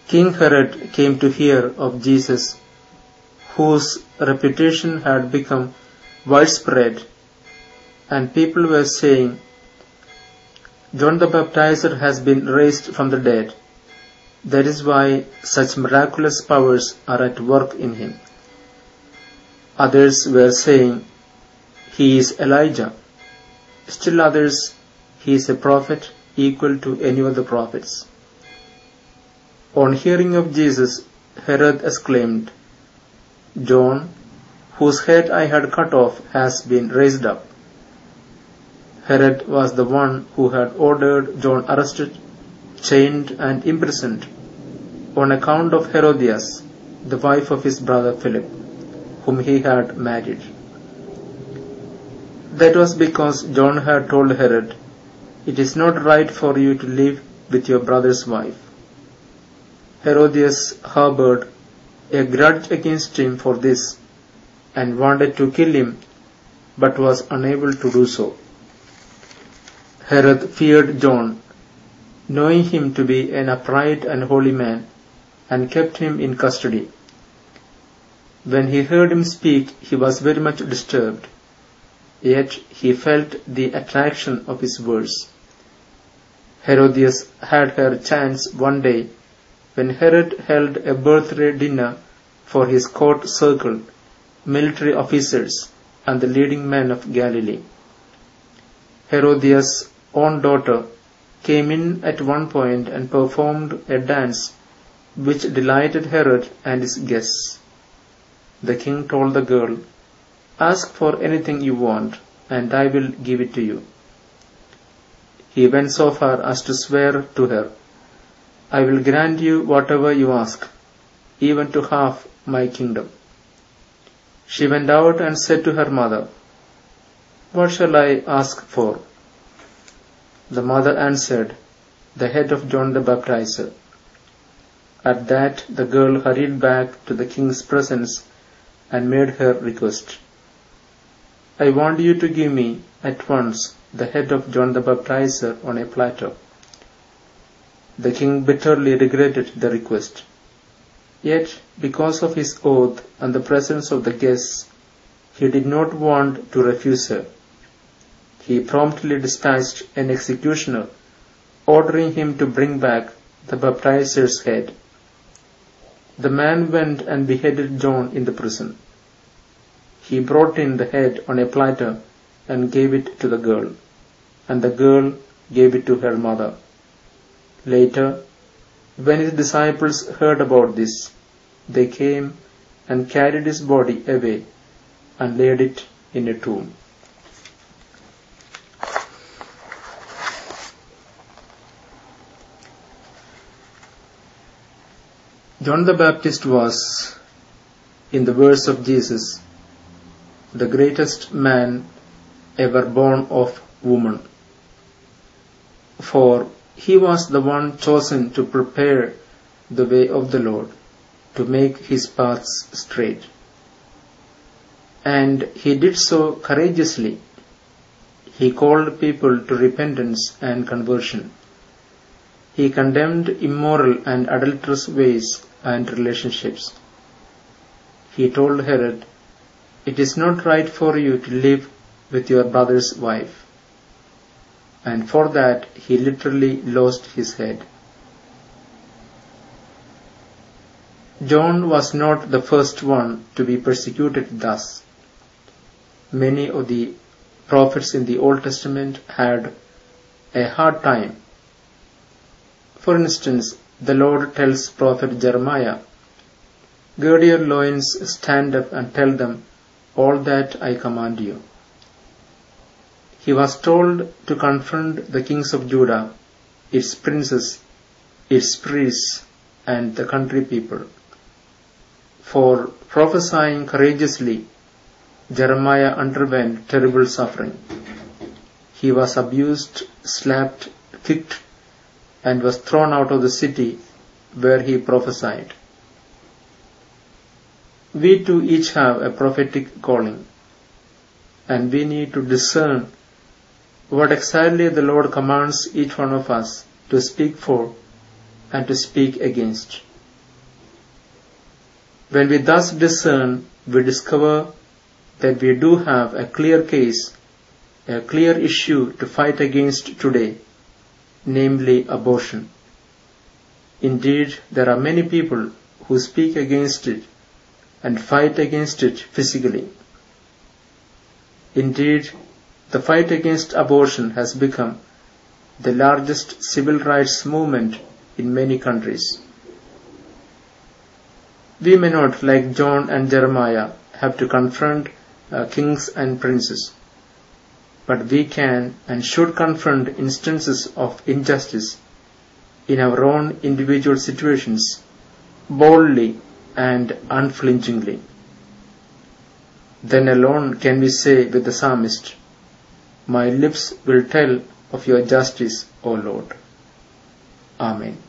King Herod came to hear of Jesus, whose reputation had become widespread, and people were saying, "John the Baptizer has been raised from the dead. That is why such miraculous powers are at work in him." Others were saying, "He is Elijah." Still others, "He is a prophet equal to any of the prophets." On hearing of Jesus, Herod exclaimed, "John, whose head I had cut off, has been raised up." Herod was the one who had ordered John arrested, chained, and imprisoned on account of Herodias, the wife of his brother Philip, whom he had married. That was because John had told Herod, "It is not right for you to live with your brother's wife." Herodias harbored a grudge against him for this and wanted to kill him, but was unable to do so. Herod feared John, knowing him to be an upright and holy man, and kept him in custody. When he heard him speak, he was very much disturbed, yet he felt the attraction of his words. Herodias had her chance one day when Herod held a birthday dinner for his court circle, military officers, and the leading men of Galilee. Herodias' own daughter came in at one point and performed a dance which delighted Herod and his guests. The king told the girl, "Ask for anything you want, and I will give it to you." He went so far as to swear to her, "I will grant you whatever you ask, even to half my kingdom." She went out and said to her mother, "What shall I ask for?" The mother answered, "The head of John the Baptizer." At that the girl hurried back to the king's presence and made her request, "I want you to give me at once the head of John the Baptizer on a platter." The king bitterly regretted the request. Yet, because of his oath and the presence of the guests, he did not want to refuse her. He promptly dispatched an executioner, ordering him to bring back the baptizer's head. The man went and beheaded John in the prison. He brought in the head on a platter and gave it to the girl, and the girl gave it to her mother. Later, when his disciples heard about this, they came and carried his body away and laid it in a tomb. John the Baptist was, in the words of Jesus, the greatest man ever born of woman. For he was the one chosen to prepare the way of the Lord, to make his paths straight. And he did so courageously. He called people to repentance and conversion. He condemned immoral and adulterous ways and relationships. He told Herod, "It is not right for you to live with your brother's wife." And for that he literally lost his head. John was not the first one to be persecuted thus. Many of the prophets in the Old Testament had a hard time. For instance, the Lord tells prophet Jeremiah, "Gird your loins, stand up and tell them all that I command you." He was told to confront the kings of Judah, its princes, its priests, and the country people. For prophesying courageously, Jeremiah underwent terrible suffering. He was abused, slapped, kicked, and was thrown out of the city where he prophesied. We too each have a prophetic calling, and we need to discern what exactly the Lord commands each one of us to speak for and to speak against. When we thus discern, we discover that we do have a clear case, a clear issue to fight against today, namely abortion. Indeed, there are many people who speak against it and fight against it physically. Indeed, the fight against abortion has become the largest civil rights movement in many countries. We may not, like John and Jeremiah, have to confront kings and princes, but we can and should confront instances of injustice in our own individual situations boldly and unflinchingly. Then alone can we say with the psalmist, "My lips will tell of your justice, O Lord." Amen.